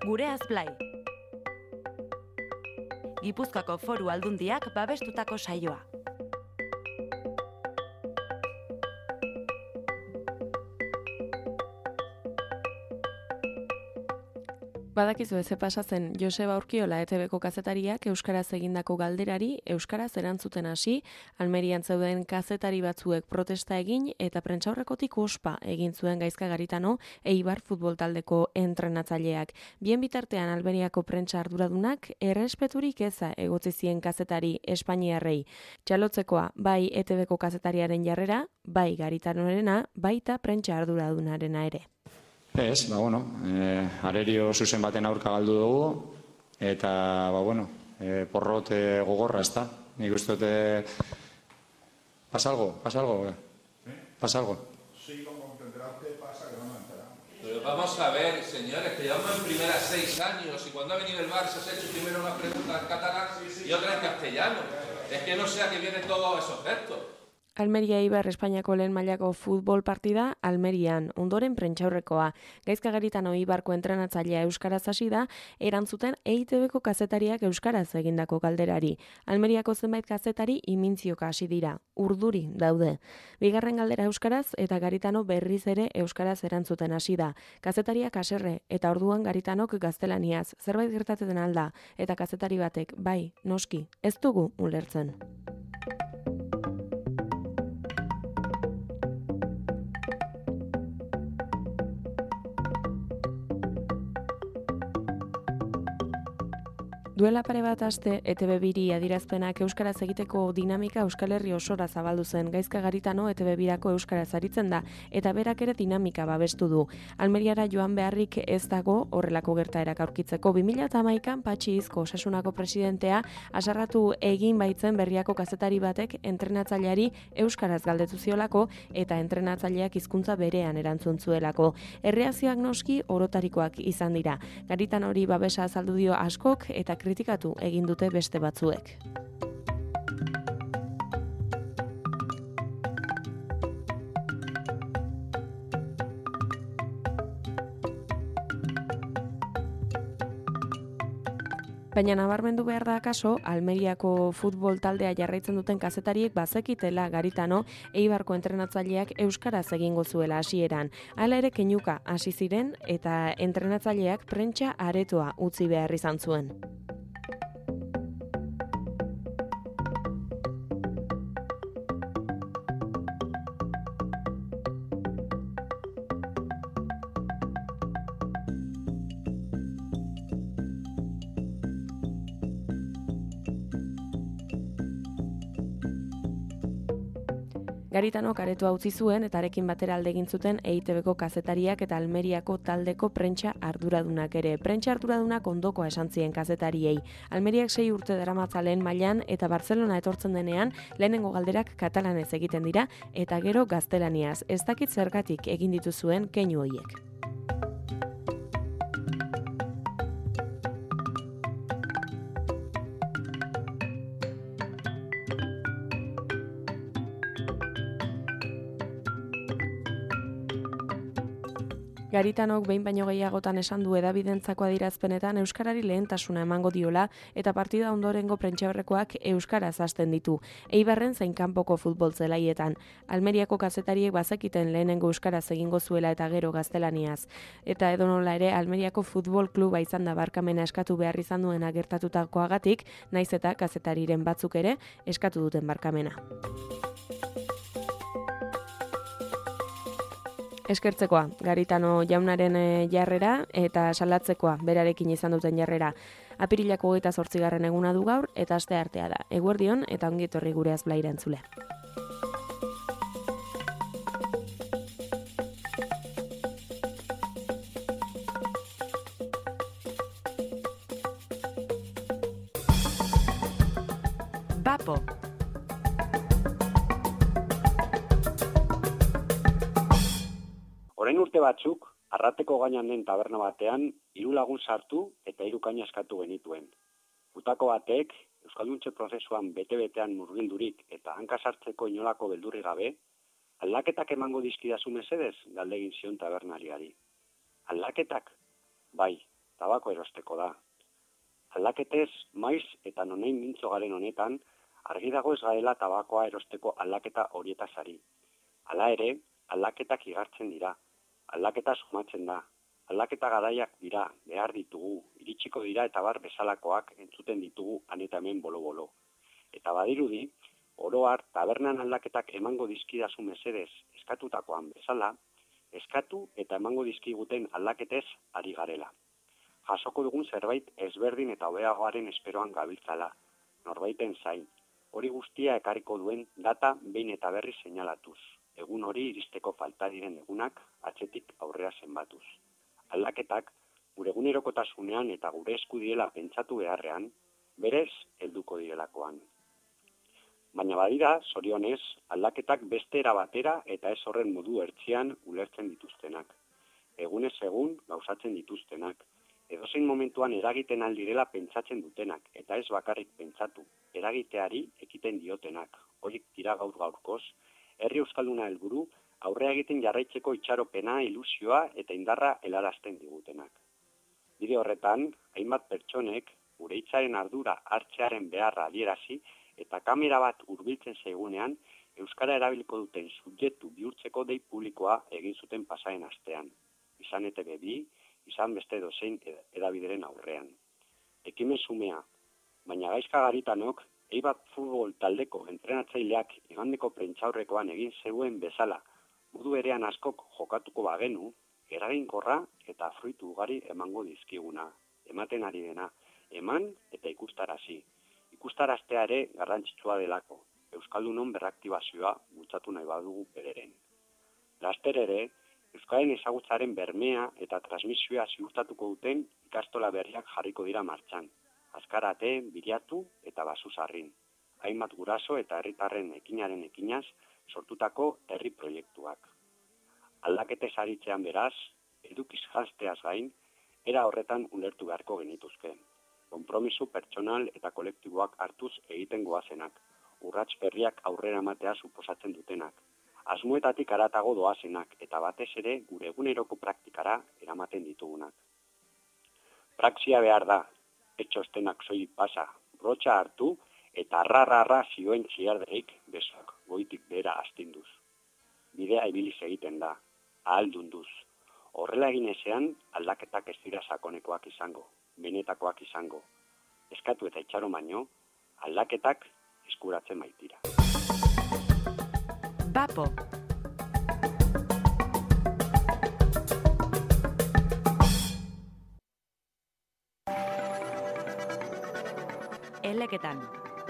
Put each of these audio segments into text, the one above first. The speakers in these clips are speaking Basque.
Gureaz Blai. Gipuzkoako Foru Aldundiak babestutako saioa. Badakizu ze pasa zen Joseba Urkiola ETBko kazetariak euskaraz egindako galderari euskaraz erantzuten hasi, Almerian zeuden kazetari batzuek protesta egin eta prentsaurrekotik ospa egin zuen Gaizka Garitano Eibar futbol taldeko entrenatzaileak. Bien bitartean Almeriako prentsa arduradunak errespeturik eza egotzi zien kazetari espainiarrei. Txalotzekoa bai ETBko kazetariaren jarrera, bai Garitanorena, baita prentsa arduradunarena ere. Ez, arerio zuzen baten aurka galdu dugu, eta, porrot gogorra, ez da. Nik uste dute... ¿Pasa algo? ¿Pasa algo? Sí, como entenderás pasa que no me enterado. Pero vamos a ver, señores, que llevamos en primera 6 años y cuando ha venido el Barça se ha hecho primero una pregunta en catalán y otra en castellano. Es que no sé a qué vienen todos esos gestos. Almeria Eibar Espainiako lehen mailako futbol partida Almerian, ondoren prentsaurrekoa. Gaizka Garitano Eibarko entrenatzailea euskaraz hasi da, erantzuten EITBko kazetariak euskaraz egindako galderari. Almeriako zenbait kazetari imintzioka hasi dira, urduri daude. Bigarren galdera euskaraz eta Garitano berriz ere euskaraz erantzuten hasi da. Kazetariak haserre eta orduan Garitanok gaztelaniaz, zerbait gertatzen alda, eta kazetari batek, bai, noski, ez dugu ulertzen. Duela pare bat aste, ETB biri adierazpenak euskaraz egiteko dinamika Euskal Herri osora zabaldu zen. Gaizka Garitano ETB birako euskaraz aritzen da, eta berak ere dinamika babestu du. Almeriara joan beharrik ez dago horrelako gertaerak aurkitzeko. 2011an Patxi Izko Osasunako presidentea asarratu egin baitzen berriako kazetari batek entrenatzaileari euskaraz galdetu ziolako eta entrenatzaileak hizkuntza berean erantzun zuelako. Erreakzioak noski orotarikoak izan dira. Garitano hori babesa azaldu dio askok eta kritikatu egin dute beste batzuek. Baina nabarmendu behar da akaso, Almeriako futbol taldea jarraitzen duten kazetariek bazekitela Garitano Eibarko entrenatzaileak euskaraz egingo zuela hasieran. Hala ere keinuka hasi ziren eta entrenatzaileak prentsa aretoa utzi behar izan zuen. Garitanok aretoa utzi zuen eta arekin batera alde egin zuten EITBko kazetariak eta Almeriako taldeko prentsa arduradunak ere. Prentsa arduradunak ondokoa esan zien kazetariei. Almeriak 6 urte daramatza lehen mailan eta Barcelona etortzen denean lehenengo galderak katalanez egiten dira eta gero gaztelaniaz. Ez dakit zergatik egin dituzuen keinu horiek. Garitanok behin baino gehiagotan esan du hedabidentzako adierazpenetan euskarari lehentasuna emango diola eta partida ondorengo prentsaurrekoak euskaraz hasten ditu. Eibarren zein kanpoko futbol zelaietan. Almeriako kazetariek bazekiten lehenengo euskaraz egingo zuela eta gero gaztelaniaz. Eta edonola ere Almeriako futbol kluba izan da barkamena eskatu behar izan duena gertatutakoagatik, naiz eta kazetariren batzuk ere eskatu duten barkamena. Eskertzekoa, Garitano jaunaren jarrera eta salatzekoa berarekin izan duten jarrera. Apirilako 28. eguna du gaur eta asteartea da. Eguerdion eta ongi etorri Gureaz Blaira entzule. Bapo. Orain urte batzuk, Arrateko gainean den taberna batean, 3 lagun sartu eta 3 kaina eskatu genituen. Gutako batek, euskalduntze prozesuan bete-betean murgildurik eta hanka sartzeko inolako beldurri gabe, aldaketak emango dizkidazu mesedez, galdegin zion tabernariari. Aldaketak? Bai, tabako erosteko da. Aldaketez, maiz eta nonein mintzo garen honetan, argi dago ez garela tabakoa erosteko aldaketa horietaz ari. Hala ere, aldaketak igartzen dira, aldaketa sumatzen da, aldaketa garaiak dira, behar ditugu, iritsiko dira eta bar bezalakoak entzuten ditugu han eta hemen bolo-bolo. Eta badirudi, oro har, tabernan aldaketak emango dizkidazu mesedez eskatutakoan bezala, eskatu eta emango dizkiguten aldaketez ari garela. Jasoko dugun zerbait ezberdin eta hobeagoaren esperoan gabiltzala, norbaiten zain, hori guztia ekarriko duen data behin eta berri seinalatuz, egun hori iristeko falta diren egunak atzetik aurrera zenbatuz. Aldaketak, gure egunerokotasunean eta gure esku direla pentsatu beharrean, berez helduko direlakoan. Baina badira, zorionez, aldaketak beste era batera eta ez horren modu ertzian ulertzen dituztenak. Egunez egun gauzatzen dituztenak, edozein momentuan eragiten aldirela pentsatzen dutenak, eta ez bakarrik pentsatu, eragiteari ekiten diotenak, horiek dira gaur-gaurkoz, herri euskalduna helburu, aurrea egiten jarraitzeko itxaropena, ilusioa eta indarra helarazten digutenak. Bide horretan, hainbat pertsonek, gure hitzaren ardura hartzearen beharra adierazi, eta kamera bat hurbiltzen zaigunean, euskara erabiliko duten subjektu bihurtzeko dei publikoa egin zuten pasaren astean. Izan ETV2, izan beste dozein edabideren aurrean. Ekimen sumea, baina gaizka garitanok, Eibar futbol taldeko entrenatzaileak igandeko prentsaurrekoan egin zeuen bezala, modu berean askok jokatuko bagenu, eraginkorra eta fruitu ugari emango dizkiguna, ematen ari dena, eman eta ikustarazi. Ikustaraztea ere garrantzitsua delako, Euskaldunon berraktibazioa bultzatu nahi badugu bereren. Laster ere, Euskaren ezagutzaren bermea eta transmisioa ziurtatuko duten ikastola berriak jarriko dira martxan. Azkarate, Biriatu eta Basuzarrin. Hainbat guraso eta herritarren ekinaren ekinaz sortutako herri proiektuak. Aldaketez aritzean beraz, edukiz janzteaz gain, era horretan ulertu beharko genituzke. Konpromiso pertsonal eta kolektiboak hartuz egiten goazenak, urrats berriak aurrera ematea suposatzen dutenak. Asmoetatik haratago doazenak eta batez ere gure eguneroko praktikara eramaten ditugunak. Praxia behar da, etxostenak soilik pasa, brotxa hartu eta arra zioen txiarderik besoak goitik behera astinduz. Bidea ibiliz egiten da, ahaldunduz. Horrela egin ezean aldaketak ez dira sakonekoak izango, benetakoak izango. Eskatu eta itxaro baino, aldaketak eskuratzen baitira. Bapo. Eleketan.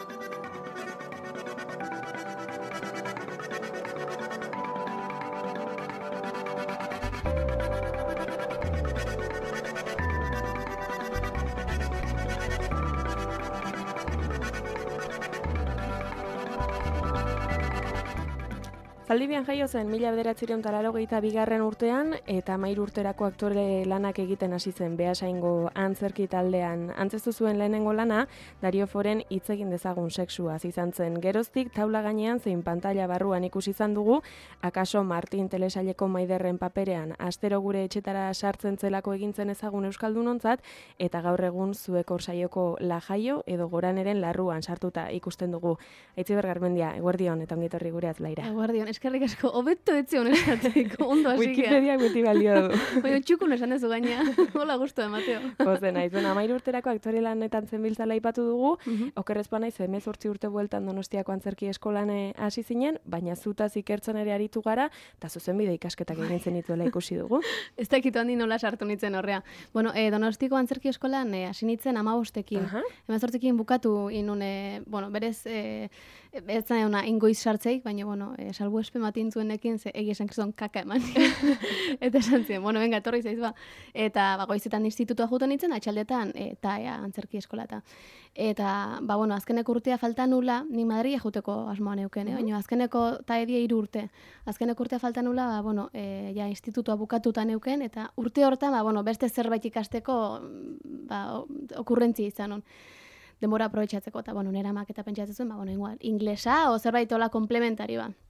Zaldibian jaio zen 1982 urtean eta 13 urterako aktore lanak egiten hasi zen Beasaingo antzerki taldean. Antzestu zuen lehenengo lana Dario Foren hitz egin dezagun sexuaz izan zen. Geroztik taula gainean zein pantalla barruan ikusi izan dugu, akaso Martin telesaileko Maiderren paperean astero gure etxetara sartzen zelako egintzen ezagun euskaldunontzat eta gaur egun zuek orsaioko La Jaio edo Goraneren larruan sartuta ikusten dugu. Aitziber Garmendia, eguerdion eta ongi etorri gureaz Laira. Eguerdion, eskerrik asko, hobeto etxe honezateko, ondo hasi. Wikipediak beti balio du. Baina txukun esan dezu gaina, hola gustu Mateo. Pozen naiz, 13 urterako aktore lanetan zenbiltzala aipatu dugu, okerrezpa naiz 18 urte bueltan Donostiako antzerki eskolan hasi zinen, baina zutaz ikertzen ere aritu gara, eta zuzenbide ikasketak egin zenituela ikusi dugu. Ez dakitu handi nola sartu nitzen horrea. Bueno, Donostiako antzerki eskolan hasi nitzen 15ekin. 18ekin bukatu inun, berez, ez zaina ingoiz sartzeik, baina, salbu espe matin zuenekin, egia esan kriston kaka eman. Eta esan ziren, venga, etorri zaiz ba. Eta goizetan institutua juten nintzen, atxaldetan, eta antzerki eskolata. Eta, azkeneko urtea falta nula, ni Madria juteko asmoan euken, baina azkeneko ta edia 3 urte. Azkeneko urtea falta nula, institutua bukatuta neuken, eta urte hortan, beste zerbait ikasteko, okurrentzia izan hon. Denbora aprobetxatzeko, eta nera maketa pentsatzen zuen, igual, inglesa o zerbait hola komplementari ba.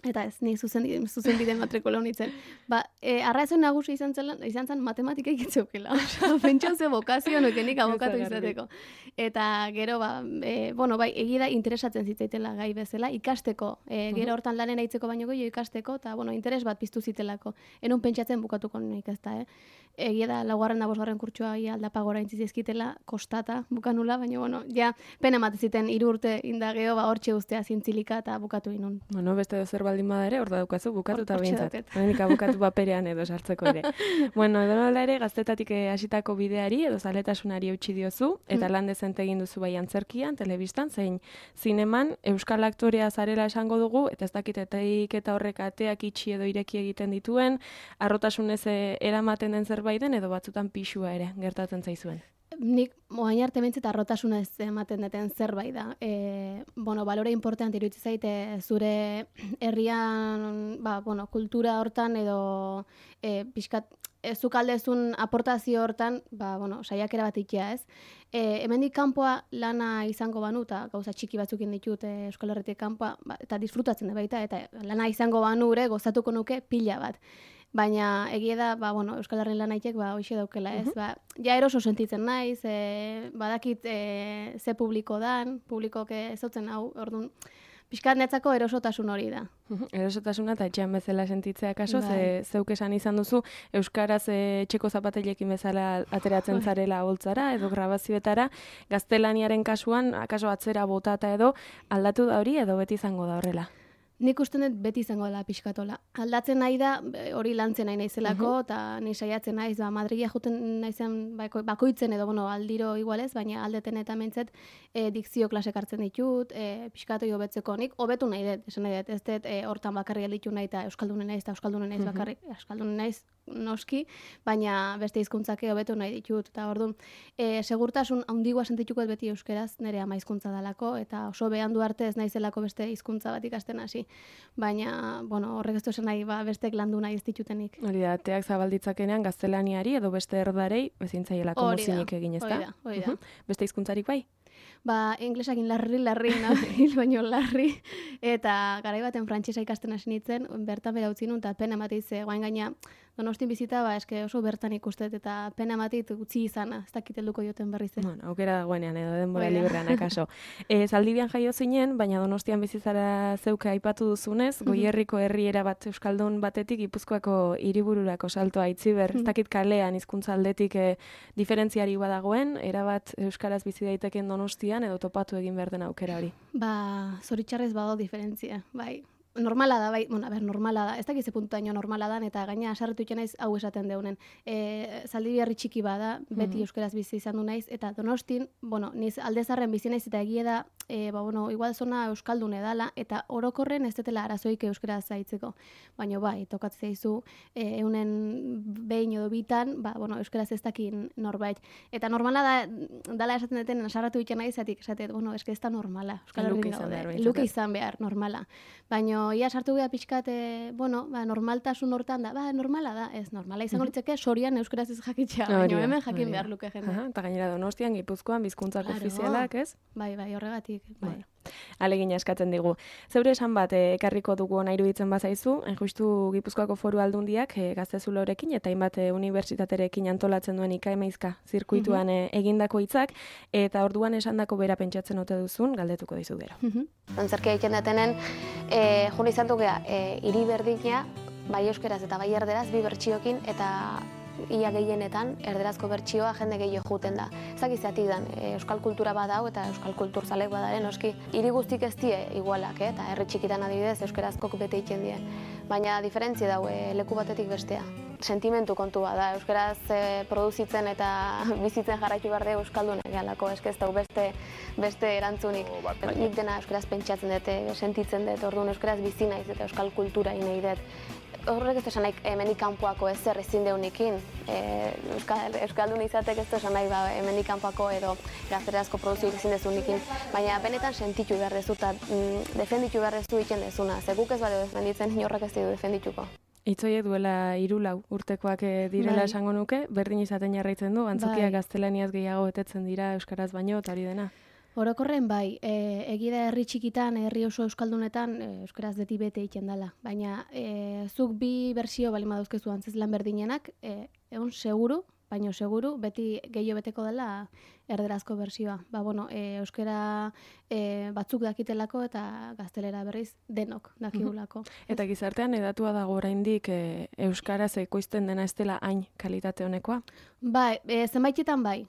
Eta ez, nik zuzenbide matrikula honitzen. Arrazoi nagusi izan zen matematika ikitzeukela. Pentsau ze bokazio nukenik abokatu izateko. Eta gero, bai, egia da interesatzen zitzaitela gai bezala, ikasteko. Gero hortan lanen aitzeko baino gehiago ikasteko, eta, interes bat piztu zitelako. Enun pentsatzen bukatuko nik ez da, Egia da, 4. eta 5. kurtsoa aldapa gora intzizizkitela, kostata bukanula, baina, ja, pena ematen ziten 3 urte indageo, hortxe guztia zintzilika eta bukatu inun. Beste zer baldin badare, hor da daukazu, bukatu eta bintzat. Henik abukatu paperean edo sartzeko ere. Edo nola ere, gaztetatik hasitako bideari edo zaletasunari eutxi diozu, eta lan dezente egin duzu bai antzerkian, telebistan, zein zineman, euskal aktorea zarela esango dugu, eta ez dakit eta horrek ateak itxi edo ireki egiten dituen, harrotasunez eramaten den zerbait den, edo batzutan pixua ere gertatzen zaizuen. Nik, moain arte bintzeta arrotasunez ematen deten zerbait da. Balore importante iruditza zaite zure herrian, kultura hortan edo pixkat, zuk aldezun aportazio hortan, saiakera bat ikia ez. Hemendik kanpoa lana izango banu, eta gauza txiki batzukin ditut Euskal Herritik kanpoa, eta disfrutatzen da baita, eta lana izango banu ere gozatuko nuke pila bat. Baina egia da, Euskal Herrian lan haitek, hoxe daukela, ez? Ja eroso sentitzen naiz, badakit ze publiko dan, publikoak ezotzen hau, orduan, pixkat netzako erosotasun hori da. Erosotasuna eta etxean bezala sentitzea kaso, zeuk esan izan duzu, euskaraz txeko zapatelekin bezala ateratzen zarela holtzara, edo grabazioetara, gaztelaniaren kasuan, akaso atzera botata edo, aldatu da hori edo beti izango da horrela? Nik uste dut beti izango dela pixkatola. Aldatzen nahi da, hori lantzen nahi naizelako, eta ni saiatzen naiz, Madrila juten naizen bakoitzen edo, aldiro igualez, baina aldeten eta mentzet dikzio klasek hartzen ditut, pixkatoi hobetzeko nik, hobetu nahi dut, esan nahi dut, ez dut hortan bakarri alditu nahi eta euskaldunen naiz bakarrik, euskaldunen naiz noski, baina beste hizkuntzake hobetu nahi ditut, eta orduan, segurtasun handigua sentituko beti euskeraz, nire ama hizkuntza dalako, eta oso behandu arte ez naizelako beste hizkuntza bat ikasten hasi. Baina, horrek ez duzen nahi, bestek landu nahi ez ditutenik. Hori da, teak zabalditzakenean gaztelaniari edo beste erdarei ezintzaielako muzinik egin, ez da? Hori da. Beste hizkuntzarik bai? Inglesakin larri, hil baino larri, eta garai baten frantsesa ikasten hasi nintzen, bertan bera utzi nun, eta pena ematiz, guain gaina, Donostin bizita, eske oso bertan ikustet, eta pena ematit utzi izana, ez dakit helduko joten berriz. Aukera dagoenean edo denbora librean akaso. Zaldibian jaio zinen, baina Donostian bizizara zeuke aipatu duzunez, Goierriko herriera bat euskaldun batetik Gipuzkoako hiribururako saltoa Itziber, ez dakit kalean hizkuntza aldetik diferentziari badagoen, erabat euskaraz bizi daiteken Donostian edo topatu egin behar den aukera hori. Zoritxarrez badago diferentzia, bai. Normala da, bai, normala da, ez dakize puntuaino normala da, eta gaina asarretu itxen naiz hau esaten deunen. Zaldibiarri txiki bada, beti euskaraz bizi izan du naiz, eta Donostin, niz aldezarren bizi naiz, eta egia da, igual zona euskaldun edala, eta orokorren ez detela arazoik euskaraz zaitzeko. Baina bai, tokatzea izu, eunen behin edo bitan, euskaraz ez dakin norbait. Eta normala da, dala esaten deten, asarretu itxen naiz, esatet, eske ez da normala, euskal herrin gaude, luke izan behar, normala. Baina ia sartu geha pixkat, normaltasun hortan da, normala da, ez normala izango litzeke sorian euskaraz ez jakitzea, baina hemen jakin behar luke jende. Eta gainera Donostian, Gipuzkoan, bizkuntzak ofizialak, ez? Bai, horregatik, bai. Alegina eskatzen digu. Zeure esan bat ekarriko dugu ona iruditzen bazaizu, justu Gipuzkoako Foru Aldundiak Gaztezulorekin eta hainbat unibertsitaterekin antolatzen duen ikaemaizka zirkuituan egindako hitzak, eta orduan esandako bera pentsatzen ote duzun, galdetuko dizu gero. Antzerkia egiten datenen, jone izan dugea, hiri berdina, bai euskeraz eta bai erderaz, bi bertsiokin, eta ia gehienetan, erderazko bertsioa jende gehiago juten da. Zakizatik dan, euskal kultura badau eta euskal kulturzalek badaren, oski, hiri guztik ez die igualak, eta herri txikitan adibidez, euskarazkok bete egiten die. Baina diferentzia dau, leku batetik bestea. Sentimentu kontu da, euskaraz produzitzen eta bizitzen jarraitu behar dugu euskaldun egalako, eske ez dugu beste erantzunik. Nik dena euskaraz pentsatzen dut, sentitzen dut, orduan euskaraz bizi naiz eta euskal kultura nahi dut. Horrek ez esan nahi hemenik kanpoako ezer ezin deunikin, euskaldun izatek ez esan nahi hemenik kanpoako edo gazterazko produzioik ezin dezunikin, baina benetan sentitu behar dezu eta defenditu behar dezu egiten dezuna, ze guk ez bale defenditzen, inorrak ez ditu defendituko. Itzoie duela 3 urtekoak direla esango nuke, berdin izaten jarraitzen du, antzokiak gaztelaniaz gehiago betetzen dira euskaraz baino, eta hori dena. Orokorren bai, egia herri txikitan, herri oso euskaldunetan, euskaraz beti egiten dela. Baina zuk bi bersio bali maduzkezu antzezlan berdinenak, egon seguru, beti gehiago beteko dela erderazko bersioa. Euskara batzuk dakitelako eta gaztelera berriz denok dakigulako. Eta gizartean edatua dago oraindik euskaraz ekoizten dena ez dela hain kalitate honekoa? Bai, zenbaitetan bai,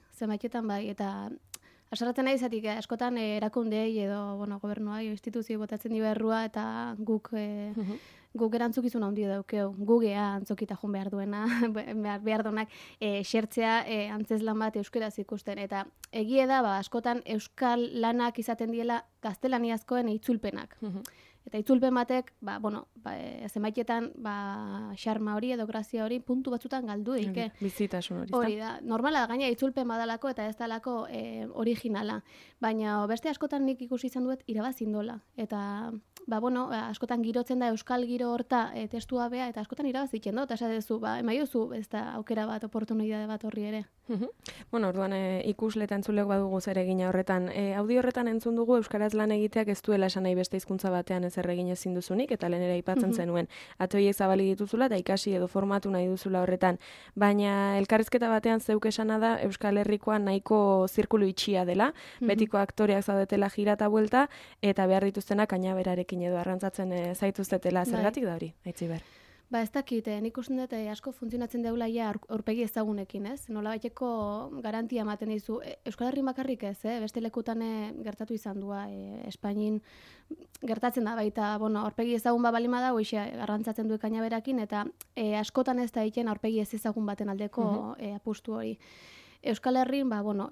eta asarratzen nahi zatik, askotan erakundei edo gobernua, instituzio botatzen dio errua eta guk erantzukizun handia daukeu, gugea antzokita joan behar duena, behar duenak xertzea antzezlan bat euskeraz ikusten. Eta egie da, askotan euskal lanak izaten diela gaztelaniazkoen itzulpenak. Eta itzulpen batek, zenbaitetan xarma hori edo grazia hori puntu batzutan galdu dike. Bizitasun hori. Hori da, normala gaina itzulpen badalako eta ez dalako originala. Baina beste askotan nik ikusi izan duet irabazindola. Eta askotan girotzen da euskal giro horta testua bea eta askotan irabazitzen do. Eta esatezu, emaiozu ez da aukera bat, oportunidade bat horri ere. Orduan ikusle eta entzulek badugu zer egina horretan. Audio horretan entzun dugu euskaraz lan egiteak ez duela esan nahi beste hizkuntza batean ezer egin ezin duzunik, eta lehen ere aipatzen zenuen. Atoiek zabali dituzula eta ikasi edo formatu nahi duzula horretan. Baina elkarrizketa batean zeuk esana da Euskal Herrikoa nahiko zirkulu itxia dela, betiko aktoreak zaudetela jirata buelta, eta behar dituztenak kainaberarekin edo arrantzatzen zaituztetela. Zergatik da hori, Aitziber? Ez dakit, nik usten dut asko funtzionatzen deula aurpegi ezagunekin, ez? Nolabaiteko garantia ematen dizu. Euskal Herri bakarrik ez, beste lekutan gertatu izan dua, Espainin gertatzen da baita, aurpegi ezagun balima da, hoxe garrantzatzen du kainaberakin, eta askotan ez da egiten aurpegi ez ezagun baten aldeko apustu hori. Euskal Herrin,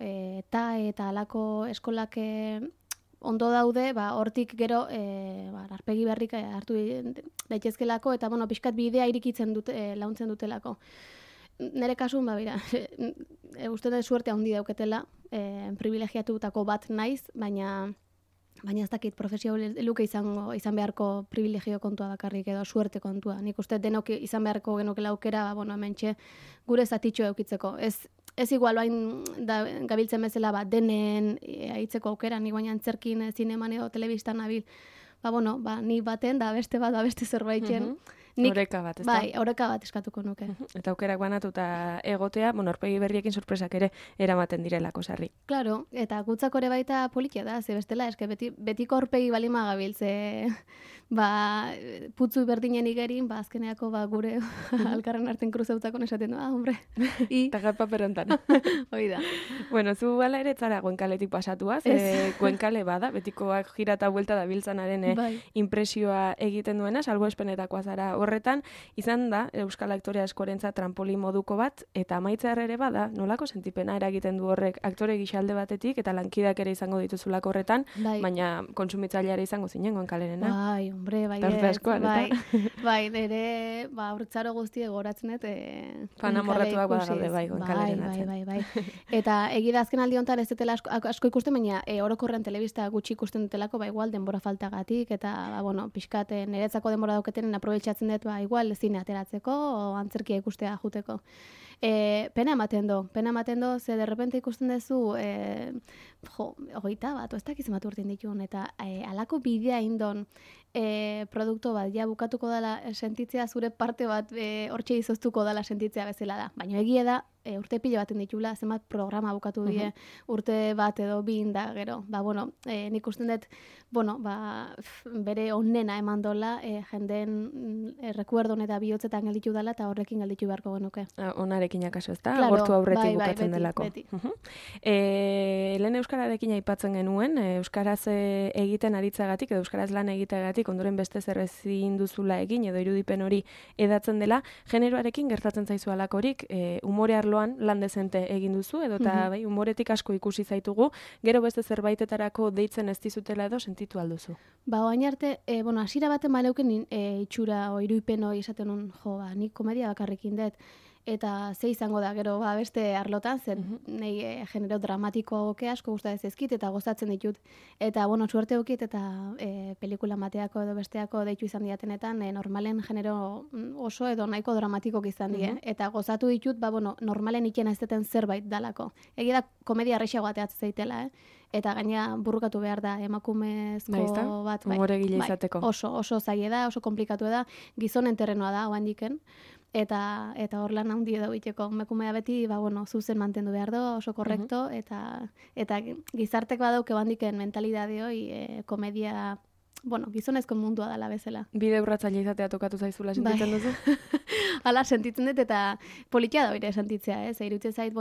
eta alako eskolak ondo daude, hortik gero arpegi berrik hartu daitezkelako eta pixkat bidea irikitzen launtzen dutelako. Nere kasun, uste dut suerte handi dauketela, privilegiatutako bat naiz, baina ez dakit profesio luke izan beharko privilegio kontua bakarrik edo suerte kontua. Nik uste denok izan beharko genokela aukera, hementxe gure zatitxo eukitzeko. Ez igual bain gabiltzen bezala denen aitzeko aukera, ni baina antzerkin, zineman edo telebistan nabil. Ni baten da beste zerbaiten. Oreka bat, ez da? Bai, oreka bat eskatuko nuke. Eta aukerak banatuta egotea, aurpegi berriekin sorpresak ere eramaten direlako sarri. Claro, eta gutzako ere baita politia da, ze bestela, eske betiko aurpegi balima gabiltze, putzu berdinen igerin, azkeneako gure alkarren arten kruzautzako esaten du, hombre. Eta gapa perontan. Hoi da. Bueno, zu bala ere zara Goenkaletik pasatuaz, Goenkale bada, betikoak jirata buelta da biltzanaren impresioa egiten duena, salbuespenetakoa zara horretan, izan da euskal aktore askorentzat trampoli moduko bat, eta amaitzear ere bada, nolako sentipena eragiten du horrek aktore gixalde batetik, eta lankideak ere izango dituzulako horretan, baina kontsumitzaileare izango zinen Goenkalerena. Bai, hombre, bai, nire urtzaro guztie goratzen dut fanamorratuak badaude bai Goenkalerena. Bai. Eta egida azken aldi honetan ez dutela asko ikusten, baina orokorrean telebista gutxi ikusten dutelako, igual denbora faltagatik, eta pixkat niretzako denbora dauketenen aprobetxatzen igual zine ateratzeko o antzerkia ikustea juteko. Pena ematen do, ze derrepente ikusten duzu 21 bat, ez dakiz bat urtein dituen, eta alako bidea indon produktu bat, bukatuko dela sentitzea zure parte bat hortxe izoztuko dela sentitzea bezala da. Baina egia da, urte pila baten ditula, zenbat programa bukatu die, urte bat edo bi inda gero. Nik usten dut, bere onena eman dola, jenden rekuerdon eta bihotzetan gelditu dela, eta horrekin gelditu beharko genuke. Onarekin akaso ez da, agortu aurretik bukatzen delako. Beti. Lehen euskararekin aipatzen genuen, euskaraz egiten aritzagatik, edo euskaraz lan egiteagatik, ondoren beste zer ezin duzula egin, edo irudipen hori edatzen dela, generoarekin gertatzen zaizu alakorik, umore arloan lan dezente egin duzu, edo eta umoretik asko ikusi zaitugu, gero beste zerbaitetarako deitzen ez dizutela edo sentitu alduzu. Oain arte, hasiera baten maleuken itxura o irudipen hori esaten nun, nik komedia bakarrekin dut. eta ze izango da gero beste arlotan, zen nahi genero dramatiko asko gustatzen zaizkit eta gozatzen ditut. Eta, suerte eukit eta pelikula mateako edo besteako deitu izan diatenetan, normalen genero oso edo nahiko dramatikok izan die. Eta gozatu ditut, normalen ikena ez deten zerbait dalako. Egia da, komedia arrexago ateatzen zeitela, eta gaina burrukatu behar da emakumezko bat. Umoregile izateko. Oso zaila da, oso komplikatu da, gizonen terrenoa da, oandiken. Eta hor lan handi edo biteko. Emakumea beti, zuzen mantendu behar do, oso korrekto, eta gizartek badauk ebandiken mentalidade hoi komedia, gizonezko mundua dala bezala. Bide urratzaile izatea tokatu zaizula sentitzen duzu? Hala, sentitzen dut, eta politia da hori sentitzea, irutzen zait,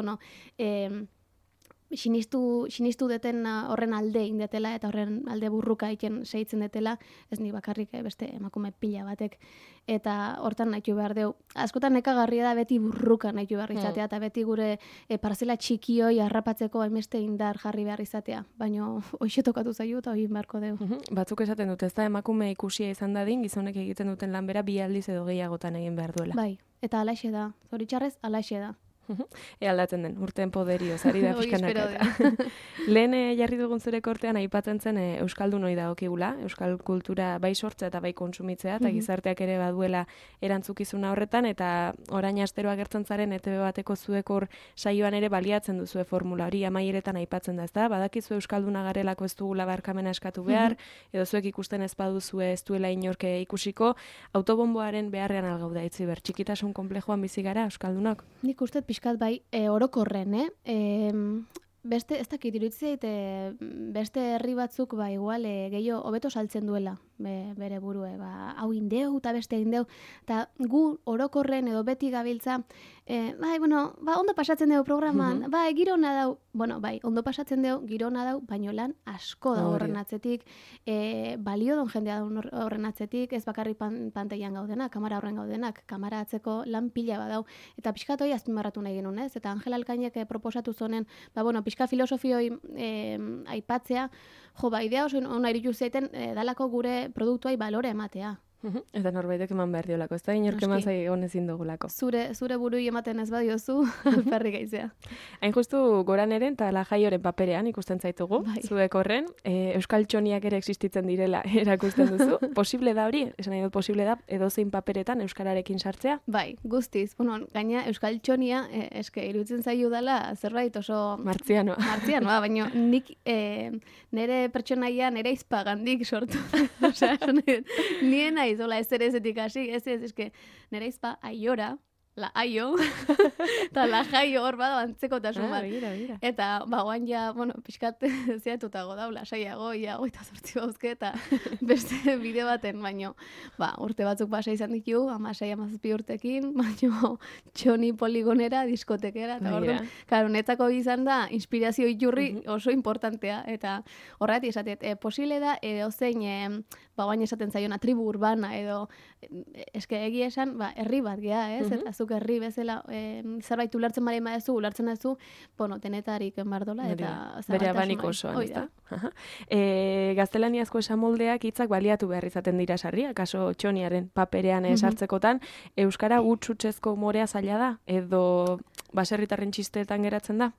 sinistu deten horren alde indetela eta horren alde burruka iken segitzen detela, ez ni bakarrik beste emakume pila batek. Eta hortan nahitu behar deu. Askotan nekagarria da beti burruka nahitu behar izatea, eta beti gure parzela txikioi harrapatzeko hainbeste indar jarri behar izatea. Baina hoxe tokatu zaio eta hori beharko deu. Batzuk esaten dute, ez da emakume ikusia izan dadin, gizonek egiten duten lan bera 2 aldiz edo gehiagotan egin behar duela. Bai, eta alaxe da. Zoritxarrez, alaxe da. Aldatzen den, urten poderio, zari da pixkanaka. Lehen jarri dugun zure kortean aipatzen zen Euskaldun hori dagokigula, Euskal kultura bai sortzea eta bai kontsumitzea, eta gizarteak ere baduela erantzukizuna horretan, eta orain astero agertzen zaren ETV bateko zuek hor saioan ere baliatzen duzue formula hori, amaieretan aipatzen da, ez da? Badakizu Euskalduna garelako ez dugula barkamena eskatu behar, edo zuek ikusten ez baduzue ez duela inorke ikusiko, autobomboaren beharrean algauda Itziber, txikitasun konplejoan bizi gara Euskaldunok? Nik uste pixkat bai, orokorren, beste, ez dakit, iruditzea, beste herri batzuk, igual, gehiago, hobeto saltzen duela, bere burue, hau indeu, eta beste indeu, eta gu orokorren edo beti gabiltza, ondo pasatzen dugu programan, girona dau, ondo pasatzen dugu, girona dau, baino lan asko da horren atzetik, balio don jendea da horren atzetik, ez bakarrik pantailan gaudenak, kamara horren gaudenak, kamara atzeko lan pila badau, eta pixkat hori azpimarratu nahi genuen, ez? Eta Angel Alkainek proposatu zonen, pixka filosofioi aipatzea, idea oso ona iritu zaiten dalako gure produktuai balore ematea. Eta norbaitek eman behar diolako, ez da inork eman zai egon ezin dugulako. Zure burui ematen ez badiozu, alperri gaizea. Hain justu goran eren eta lajaioren paperean ikusten zaitugu, zuek horren, euskal txoniak ere existitzen direla erakusten duzu. Posible da hori? Esan nahi dut posible da edozein paperetan euskararekin sartzea? Bai, guztiz. Gaina euskal txonia, iruditzen zaio dela zerbait oso... Martzianoa, baina nik nire pertsonaia nire izpagandik sortu. Osea, nien nahi zola ez ere ezetik hasi, ez, nire izpa aiora, la aio, eta la jaio hor bada antzeko tasun bat. Eta, guan ja, pixkat zeatutago daula, saiago, eta 8 bauzke, eta beste bideo baten, baino, urte batzuk pasa izan ditu, 16-17 urtekin, baino, txoni poligonera, diskotekera, eta orduan, karo, netzako izan da, inspirazio iturri oso importantea, eta horretik esatet, posible da, ozein, guain esaten zaiona, tribu urbana, edo, egia esan, herri bat gea, ez? Eta zuk herri bezala, zerbait ulertzen bali madezu, ulertzen duzu, denetarik enbardola, eta bere abanik osoan, ez da? Gaztelaniazko esamoldeak hitzak baliatu behar izaten dira sarri, akaso txoniaren paperean sartzekotan, euskara utz-utzezko umorea zaila da, edo baserritarren txisteetan geratzen da?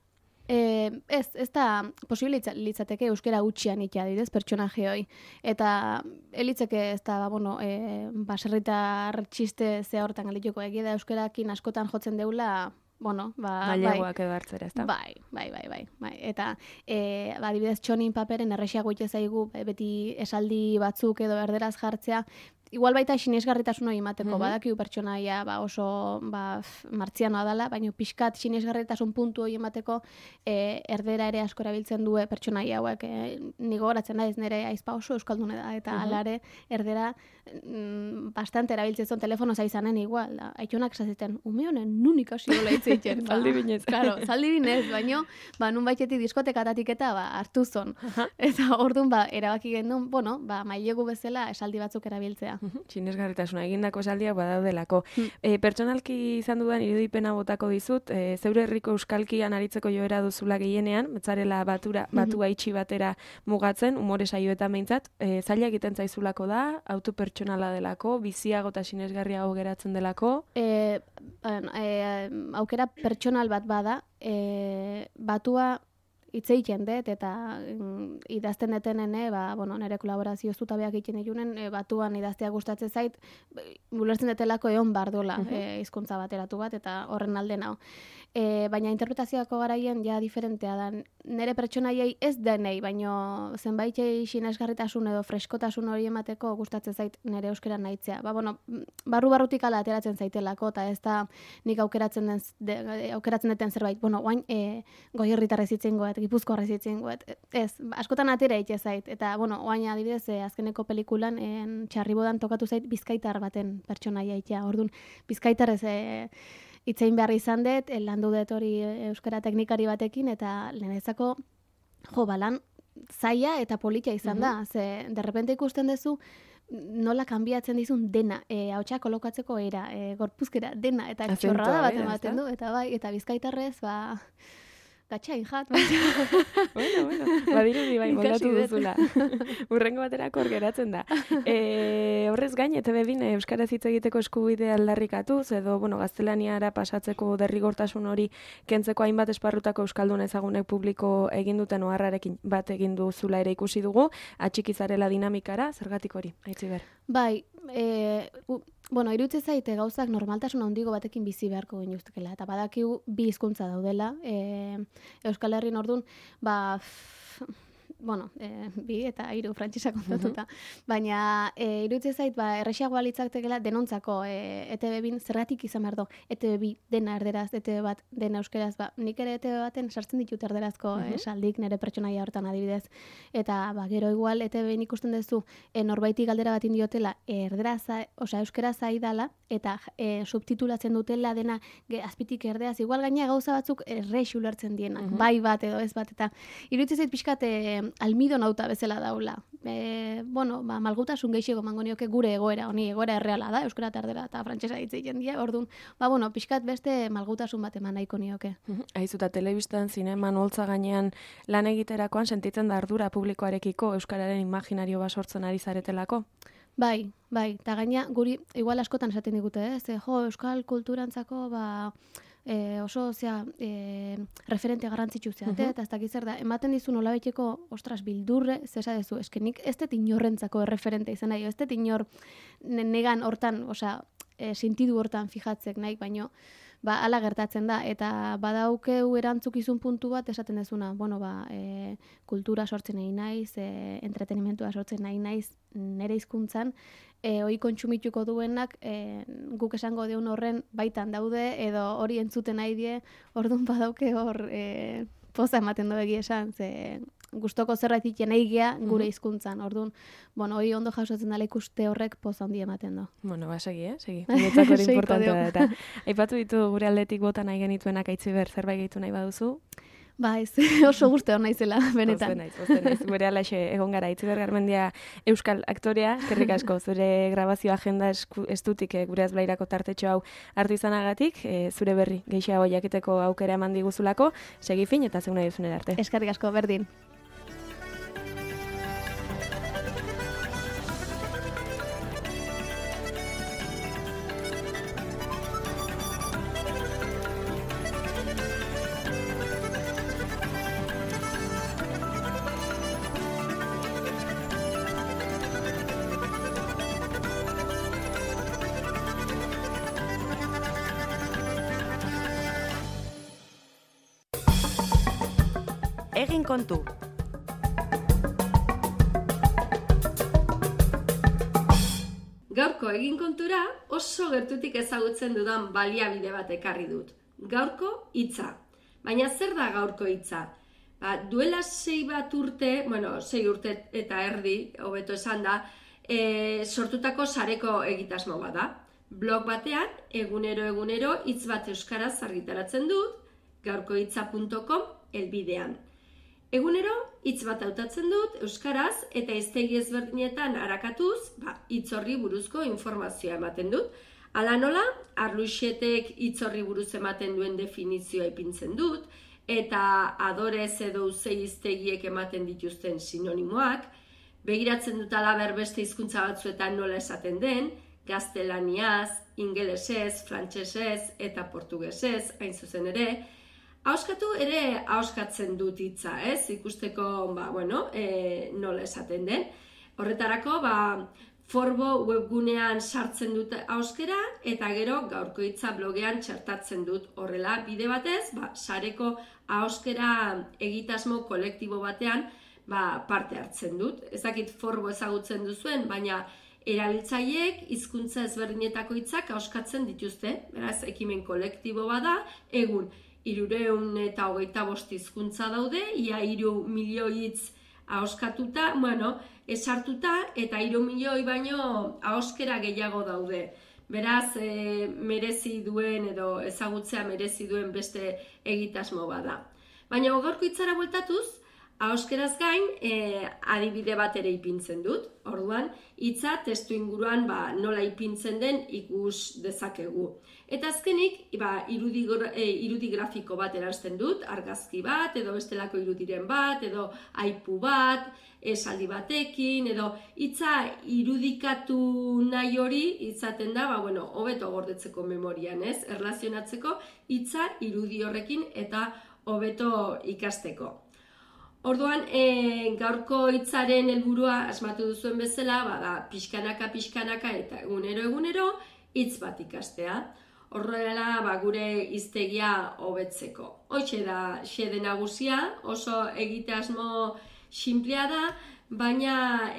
Ez da posible litzateke euskera utxian ikia didez, pertsonaje hoi. Eta elitzeke ez da, baserritar txiste ze hortan galdituko egia da euskerakin askotan jotzen deula, gaiagoak edo hartzera, ez da? Bai. Eta, adibidez, txonin paperen errexiago ite zaigu, beti esaldi batzuk edo erderaz jartzea, igual baita sinesgarritasun hori emateko, badakigu pertsonaia oso martzianoa dela, baina pixkat sinesgarritasun puntu hori emateko erdera ere asko erabiltzen du pertsonaia hauek. Ni gogoratzen naiz nire aizpa oso euskaldune da, eta alare erdera bastante erabiltzen zuen telefono zaizanen igual. Aitunak esaziten, ume honen nun ikasi gola hitzeiten. Zaldi binez. Claro, zaldi binez, baina nun baitetik diskotekatatik eta hartu zon. Eta orduan erabaki gendun, mailegu bezala esaldi batzuk erabiltzea. Sinesgarritasuna egindako esaldiak badaudelako. Pertsonalki izan dudan irudipena botako dizut, zeure herriko euskalkian aritzeko joera duzula gehienean, betzarela batua itxi batera mugatzen, umore saioetan behintzat, zaila egiten zaizulako da, auto pertsonala delako, biziago eta sinesgarriago geratzen delako? Aukera pertsonal bat bada, batua hitz egiten dut, eta idazten detenen, nire kolaborazio zutabeak egiten egunen, batuan idaztea gustatzen zait, ulertzen detelako egon bardola hizkuntza bateratu bat, eta horren alde nau. Baina interpretazioako garaien ja diferentea da. Nire pertsonaiei ez denei, baino zenbaitei sinesgarritasun edo freskotasun hori emateko gustatzen zait nire euskera nahitzea. Barru-barrutik ala ateratzen zaitelako, eta ez da nik aukeratzen deten zerbait. Oain Goierritarrez itzen goet, Gipuzkoarrez itzen goet. Ez, askotan atera itxe zait. Eta, oain adibidez, azkeneko pelikulan Txarribodan tokatu zait Bizkaitar baten pertsonaia itea. Orduan, Bizkaitarrez itzein behar izan dut, landu dut hori euskara teknikari batekin, eta lehenezako lan zaila eta politia izan da. Ze, derrepente ikusten duzu, nola kanbiatzen dizun dena, hautsa kolokatzeko era, gorpuzkera dena, eta txorrada bat ematen du, eta Bizkaitarrez, gatxain jat. Badirudi bai, moldatu duzula. Urrengo baterako hor geratzen da. Horrez gain, ETV-bin euskaraz hitz egiteko eskubidea aldarrikatuz, edo gaztelaniara pasatzeko derrigortasun hori kentzeko hainbat esparrutako euskaldun ezagunek publiko egin duten oharrarekin bat egin duzula ere ikusi dugu, atxikizarela dinamikara, zergatik hori, Aitziber? Bai, iruditzen zaite gauzak normaltasun handigo batekin bizi beharko ginuztekela, eta badakigu bi hizkuntza daudela, Euskal Herrin orduan, bi eta hiru frantsesak kontatuta. Baina iruditzen zait, erresiagoa litzaktekela denontzako ETV-bin zergatik izan behar do. ETV dena erderaz, ETV bat dena euskeraz, nik ere ETV baten sartzen ditut erderazko esaldik nire pertsonaia hortan adibidez. Eta gero igual ETV-bin ikusten duzu norbaiti galdera bat indiotela euskera zaidala, eta subtitulatzen dutela dena azpitik erdeaz. Igual gaina gauza batzuk errex ulertzen dienak, bai bat edo ez bat, eta iruditzen zait pixkat almido nauta bezala daula. Malgutasun gehiago mango nioke gure egoera, honi egoera erreala da, euskara eta erdera eta frantsesa hitz egiten dira, orduan, pixkat beste malgutasun bat eman nahiko nioke. Aizuta, telebistan, zineman, holtza gainean lan egiterakoan sentitzen da ardura publikoarekiko euskararen imaginario bat sortzen ari zaretelako? Bai, eta gaina guri igual askotan esaten digute, euskal kulturantzako oso referente garrantzitsu zeate, eta ez dakiz zer da, ematen dizu nolabaiteko bildurre, zesa dezu, eskenik ez dut inorrentzako referente izan nahi, ez dut inor negan hortan, sentidu hortan fijatzek nahi, baino, ala gertatzen da, eta badaukeu erantzukizun puntu bat esaten dezuna, kultura sortzen nahi naiz, entretenimentua sortzen nahi naiz nere hizkuntzan, hori kontsumituko duenak guk esango deun horren baitan daude, edo hori entzuten nahi die, orduan badauke hor poza ematen du egia esan, ze gustoko zerbait egiten egea gure hizkuntzan. Orduan, hori ondo jasotzen dela ikuste horrek poza handi ematen du. Segi, segi. Guretzako hori importantea da. Eta aipatu ditu gure aldetik bota nahi genituenak Aitziber, zerbait gehitu nahi baduzu? Ez, oso guzti hor naizela, benetan. Oste naiz. Gure alaxe egon gara, Aitziber Garmendia euskal aktorea, eskerrik asko, zure grabazio agenda estutik gure azblairako tartetxo hau hartu izanagatik, zure berri gehiago jakiteko aukera eman diguzulako, segi fin eta zeuna duzunera arte. Eskerrik asko, berdin. Egin kontu. Gaurko egin kontura oso gertutik ezagutzen dudan baliabide bat ekarri dut. Gaurko hitza. Baina zer da gaurko hitza? Duela 6 urte eta erdi, hobeto esan da, sortutako sareko egitasmo bat da. Blog batean, egunero hitz bat euskaraz argitaratzen dut, gaurkohitza.com helbidean. Egunero, hitz bat hautatzen dut euskaraz eta hiztegi ezberdinetan arakatuz, hitz horri buruzko informazioa ematen dut. Hala nola, Arluxetek hitz horri buruz ematen duen definizioa ipintzen dut, eta adorez edo uzei hiztegiek ematen dituzten sinonimoak, begiratzen dut alaber beste hizkuntza batzuetan nola esaten den, gaztelaniaz, ingelesez, frantsesez eta portugesez, hain zuzen ere, ahoskatu ere ahoskatzen dut hitza, ikusteko nola esaten den. Horretarako, Forbo webgunean sartzen dut ahoskera eta gero gaurko hitza blogean txertatzen dut. Horrela, bide batez, sareko ahoskera egitasmo kolektibo batean parte hartzen dut. Ez dakit Forbo ezagutzen duzuen, baina erabiltzaileek hizkuntza ezberdinetako hitzak ahoskatzen dituzte. Beraz, ekimen kolektibo bada, egun 325 hizkuntza daude, ia 3 milioi hitz ahoskatuta, esartuta eta 3 milioi baino ahoskera gehiago daude. Beraz, merezi duen edo ezagutzea merezi duen beste egitasmo bada. Baina gaurko hitzara bueltatuz, ahoskeraz gain, adibide bat ere ipintzen dut. Orduan, hitza testu inguruan nola ipintzen den ikus dezakegu. Eta azkenik, irudi grafiko bat eransten dut, argazki bat, edo bestelako irudiren bat, edo aipu bat, esaldi batekin, edo hitza irudikatu nahi hori izaten da, hobeto gordetzeko memorian, erlazionatzeko hitza irudi horrekin eta hobeto ikasteko. Orduan, gaurko hitzaren helburua asmatu duzuen bezala, da pixkanaka eta egunero hitz bat ikastea. Horrela, gure hiztegia hobetzeko. Hoxe da xede nagusia, oso egitasmo sinplea da, baina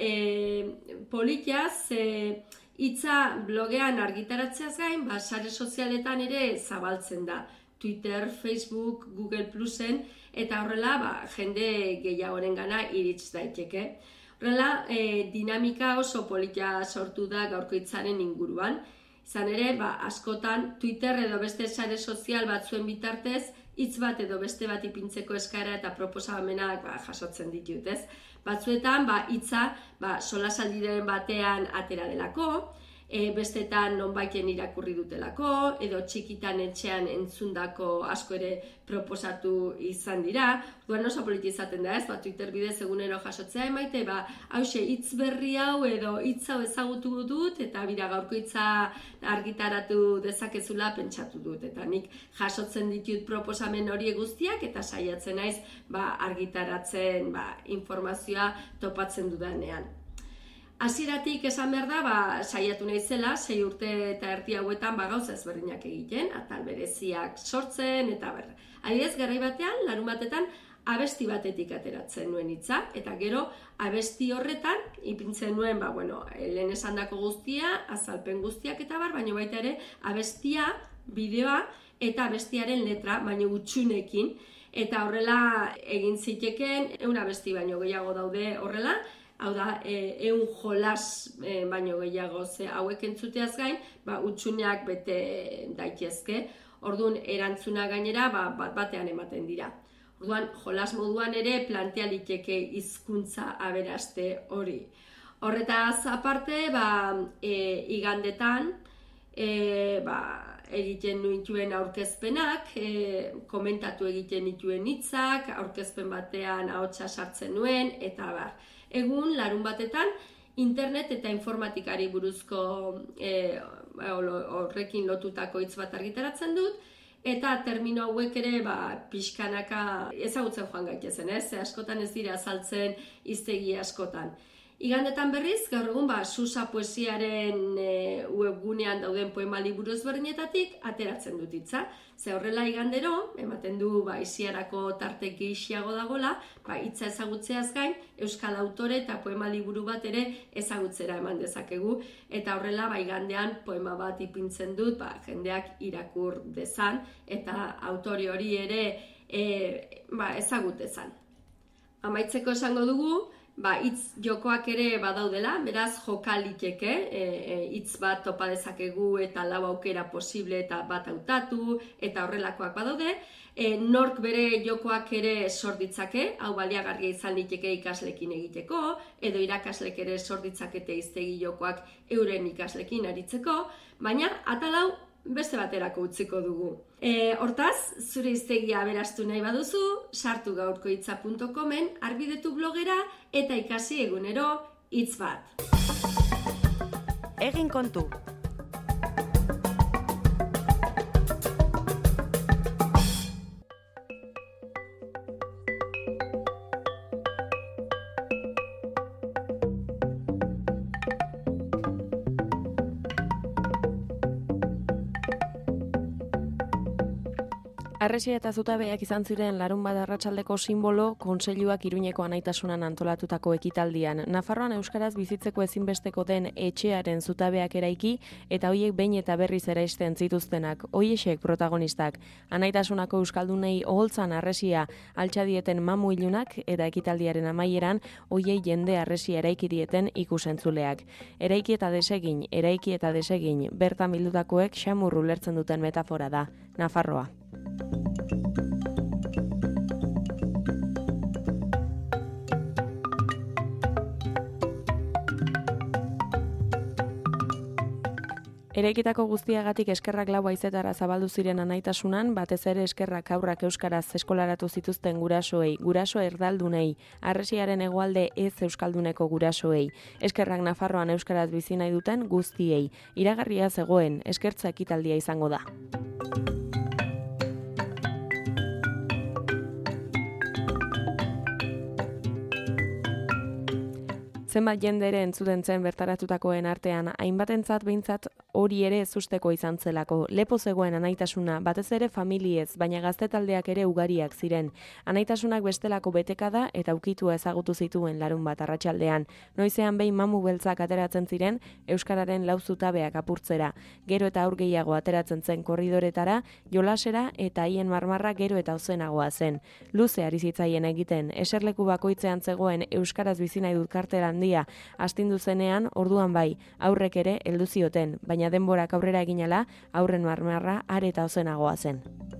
politiaz hitza blogean argitaratzeaz gain, sare sozialetan ere zabaltzen da. Twitter, Facebook, Google Plusen, eta horrela jende gehiagorengana irits daiteke. Horrela, dinamika oso politia sortu da gaurko hitzaren inguruan. Izan ere, askotan Twitter edo beste sare sozial batzuen bitartez, hitz bat edo beste bat ipintzeko eskara eta proposamenak jasotzen ditut, ez? Batzuetan, hitza solasaldiren batean atera delako, bestetan nonbaiten irakurri dutelako, edo txikitan etxean entzundako asko ere proposatu izan dira. Orduan oso politi izaten da, ez? Twitter bidez egunero jasotzea emaite, hauxe hitz berri hau edo hitz hau ezagutu dut, eta bira gaurko hitza argitaratu dezakezula pentsatu dut. Eta nik jasotzen ditut proposamen horiek guztiak, eta saiatzen naiz argitaratzen informazioa topatzen dudanean. Hasieratik esan behar da, saiatu naizela, 6 urte eta erdi hauetan gauza ezberdinak egiten, atal bereziak sortzen, eta adibidez, garai batean, larun batetan, abesti batetik ateratzen nuen hitza, eta gero, abesti horretan, ipintzen nuen, lehen esandako guztia, azalpen guztiak eta baina baita ere, abestia, bideoa, eta abestiaren letra, baina gutxunekin, eta horrela egin ziteken, egun abesti baino gehiago daude horrela, hau da, 100 jolas baino gehiago, ze hauek entzuteaz gain, utxuneak bete daitezke. Orduan, erantzuna gainera, batean ematen dira. Orduan, jolas moduan ere plantea liteke hizkuntza aberaste hori. Horretaz aparte, igandetan, egiten nituen aurkezpenak, komentatu egiten nituen hitzak, aurkezpen batean ahotsa sartzen nuen, eta egun, larun batetan, internet eta informatikari buruzko horrekin lotutako hitz bat argitaratzen dut, eta termino hauek ere pixkanaka ezagutzen joan gaitezen, ze askotan ez dira azaltzen hiztegi askotan. Igandetan berriz, gaur egun Susa poesiaren webgunean dauden poema liburu ezberdinetatik ateratzen dut hitza. Ze horrela igandero, ematen du isiarako tarte gehiago dagola, hitza ezagutzeaz gain, euskal autore eta poema liburu bat ere ezagutzera eman dezakegu. Eta horrela igandean poema bat ipintzen dut, jendeak irakur dezan, eta autore hori ere ezagutezan. Amaitzeko esango dugu, hitz jokoak ere badaudela, beraz joka liteke, hitz bat topa dezakegu eta 4 aukera posible eta bat hautatu, eta horrelakoak badaude. Nork bere jokoak ere sor ditzake, hau baliagarria izan liteke ikaslekin egiteko, edo irakaslek ere sor ditzakete hiztegi jokoak euren ikaslekin aritzeko, baina atal hau beste baterako utziko dugu. Hortaz, zure hiztegia aberastu nahi baduzu, sartu gaurkohitza.comen, arbidetu blogera eta ikasi egunero hitz bat. Egin kontu. Arresia eta zutabeak izan ziren larunbat arratsaldeko sinbolo Kontseiluak Iruñeko Anaitasunan antolatutako ekitaldian. Nafarroan euskaraz bizitzeko ezinbesteko den etxearen zutabeak eraiki eta hoiek behin eta berriz eraisten zituztenak. Hoiexek protagonistak. Anaitasunako euskaldunei oholtzan arresia altxa dieten mamu ilunak eta ekitaldiaren amaieran hoiei jende arresia eraiki dieten ikusentzuleak. Eraiki eta desegin, bertan bildutakoek xamur ulertzen duten metafora da. Nafarroa. Eraikitako guztiagatik eskerrak 4 haizetara zabaldu ziren anaitasunan, batez ere eskerrak haurrak euskaraz eskolaratu zituzten gurasoei, guraso erdaldunei, arresiaren hegoalde ez euskalduneko gurasoei, eskerrak Nafarroan euskaraz bizi nahi duten guztiei. Iragarria zegoen, eskertza ekitaldia izango da. Zenbat jende ere entzuten zen bertaratutakoen artean, hainbatentzat behintzat hori ere ezusteko izan zelako. Lepo zegoen anaitasuna, batez ere familiez, baina gaztetaldeak ere ugariak ziren. Anaitasunak bestelako betekada eta ukitua ezagutu zituen larunbat arratsaldean. Noizean behin mamu beltzak ateratzen ziren, euskararen 4 zutabeak apurtzera. Gero eta aur gehiago ateratzen zen korridoretara, jolasera eta haien marmarra gero eta ozenagoa zen. Luze ari zitzaien egiten, eserleku bakoitzean zegoen euskaraz bizi nahi dut kartela astindu zenean, orduan bai, aurrek ere heldu zioten, baina denborak aurrera eginala, aurren marmarra are eta ozenagoa zen.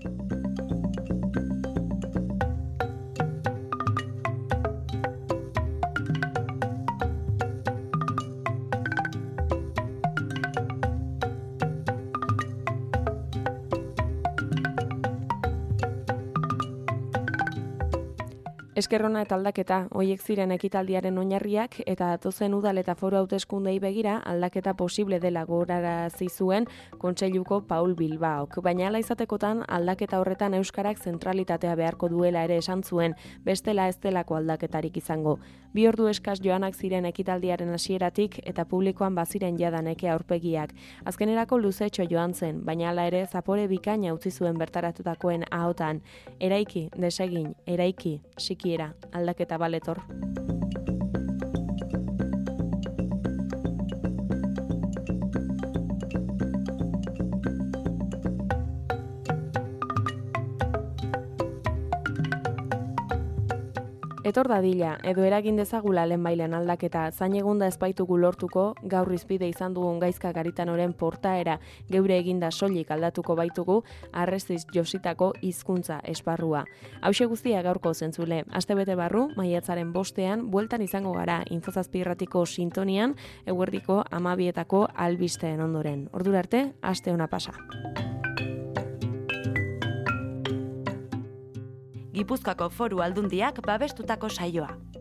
Eskerrona eta aldaketa, hoiek ziren ekitaldiaren oinarriak eta datozen udal eta foru hauteskundei begira aldaketa posible dela gogorarazi zuen Kontseiluko Paul Bilbaok. Baina hala izatekotan aldaketa horretan euskarak zentralitatea beharko duela ere esan zuen, bestela ez delako aldaketarik izango. 2 ordu eskas joanak ziren ekitaldiaren hasieratik eta publikoan baziren jada neke aurpegiak. Azkenerako luzetxo joan zen, baina hala ere zapore bikaina utzi zuen bertaratutakoen ahotan. Eraiki, desegin, eraiki, sikiera, aldaketa baletor. Etor dadila, edo eragin dezagula lehenbailen aldaketa, zain egunda ezbaitugu lortuko, gaur izpide izan dugun Gaizka Garitanoren portaera geure eginda soilik aldatuko baitugu, arrestiz jositako hizkuntza esparrua. Hauxe guztia gaurko zentzule, astebete barru, maiatzaren 5ean, bueltan izango gara Infozazpi irratiko sintonian, eguerdiko 12etako albisteen ondoren. Ordura arte, aste ona pasa. Gipuzkoako Foru Aldundiak babestutako saioa.